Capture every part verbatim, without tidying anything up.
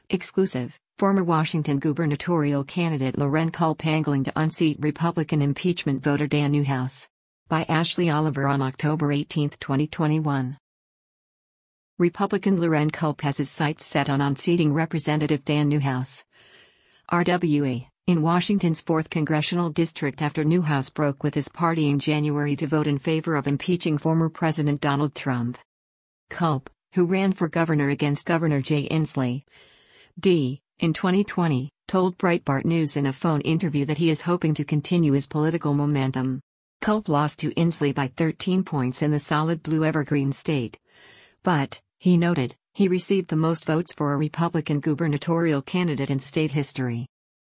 Exclusive. Former Washington gubernatorial candidate Loren Culp angling to unseat Republican impeachment voter Dan Newhouse. By Ashley Oliver on October eighteenth, twenty twenty-one. Republican Loren Culp has his sights set on unseating Representative Dan Newhouse. R W A. In Washington's fourth Congressional District after Newhouse broke with his party in January to vote in favor of impeaching former President Donald Trump. Culp, who ran for governor against Governor Jay Inslee, D. in twenty twenty, told Breitbart News in a phone interview that he is hoping to continue his political momentum. Culp lost to Inslee by thirteen points in the solid blue Evergreen state. But, he noted, he received the most votes for a Republican gubernatorial candidate in state history.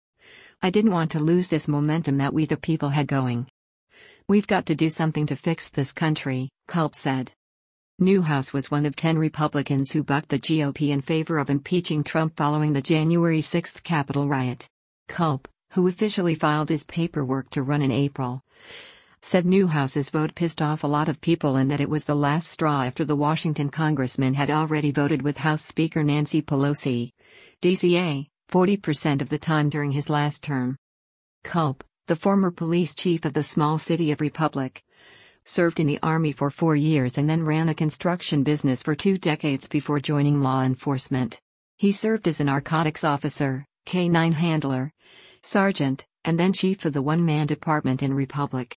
I didn't want to lose this momentum that we the people had going. We've got to do something to fix this country, Culp said. Newhouse was one of ten Republicans who bucked the G O P in favor of impeaching Trump following the January sixth Capitol riot. Culp, who officially filed his paperwork to run in April, said Newhouse's vote pissed off a lot of people and that it was the last straw after the Washington congressman had already voted with House Speaker Nancy Pelosi, D C A, forty percent of the time during his last term. Culp, the former police chief of the small city of Republic, served in the Army for four years and then ran a construction business for two decades before joining law enforcement. He served as a narcotics officer, K nine handler, sergeant, and then chief of the one-man department in Republic.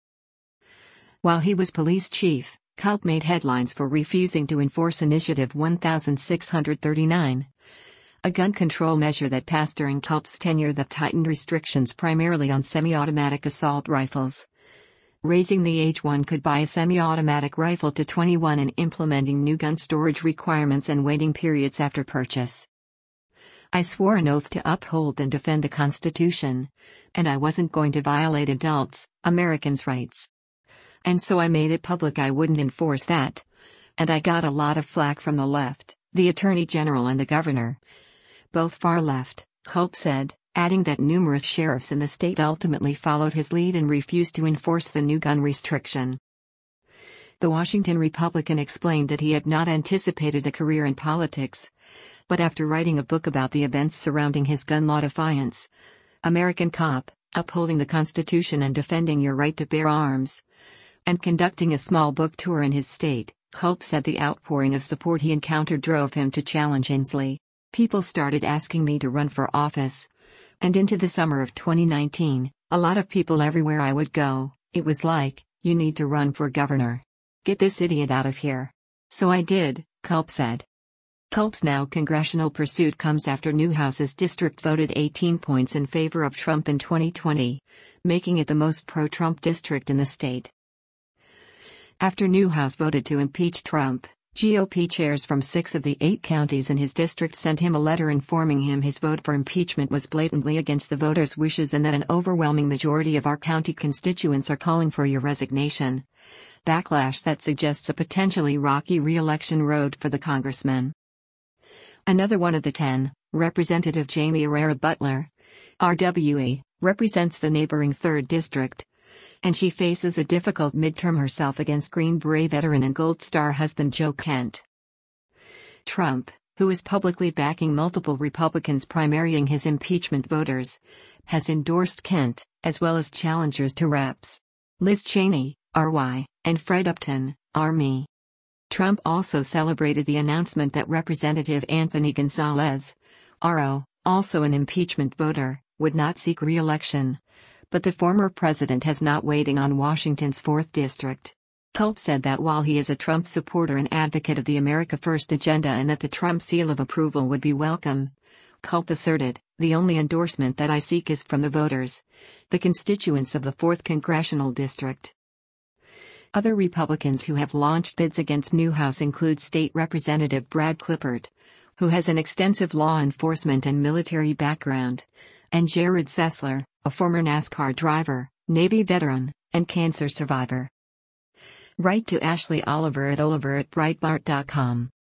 While he was police chief, Culp made headlines for refusing to enforce Initiative sixteen thirty-nine, a gun control measure that passed during Culp's tenure that tightened restrictions primarily on semi-automatic assault rifles, raising the age one could buy a semi-automatic rifle to twenty-one and implementing new gun storage requirements and waiting periods after purchase. I swore an oath to uphold and defend the Constitution, and I wasn't going to violate adults, Americans' rights. And so I made it public I wouldn't enforce that. And I got a lot of flack from the left, the Attorney General and the Governor. Both far left, Culp said, adding that numerous sheriffs in the state ultimately followed his lead and refused to enforce the new gun restriction. The Washington Republican explained that he had not anticipated a career in politics, but after writing a book about the events surrounding his gun law defiance, American Cop, Upholding the Constitution and Defending Your Right to Bear Arms, and conducting a small book tour in his state, Culp said the outpouring of support he encountered drove him to challenge Inslee. People started asking me to run for office. And into the summer of twenty nineteen, a lot of people everywhere I would go, it was like, you need to run for governor. Get this idiot out of here. So I did, Culp said. Culp's now congressional pursuit comes after Newhouse's district voted eighteen points in favor of Trump in twenty twenty, making it the most pro-Trump district in the state. After Newhouse voted to impeach Trump, G O P chairs from six of the eight counties in his district sent him a letter informing him his vote for impeachment was blatantly against the voters' wishes and that an overwhelming majority of our county constituents are calling for your resignation. Backlash that suggests a potentially rocky re-election road for the congressman. Another one of the ten, Representative Jamie Herrera Butler, R W A, represents the neighboring third District, and she faces a difficult midterm herself against Green Beret veteran and Gold Star husband Joe Kent. Trump, who is publicly backing multiple Republicans primarying his impeachment voters, has endorsed Kent, as well as challengers to Reps Liz Cheney, R Y, and Fred Upton, R M. Trump also celebrated the announcement that Representative Anthony Gonzalez, R O, also an impeachment voter, would not seek re-election. But the former president has not waiting on Washington's fourth District. Culp said that while he is a Trump supporter and advocate of the America First agenda and that the Trump seal of approval would be welcome, Culp asserted, the only endorsement that I seek is from the voters, the constituents of the fourth Congressional District. Other Republicans who have launched bids against Newhouse include State Representative Brad Klippert, who has an extensive law enforcement and military background, and Jared Sessler, a former NASCAR driver, Navy veteran, and cancer survivor. Write to Ashley Oliver at oliver at breitbart dot com.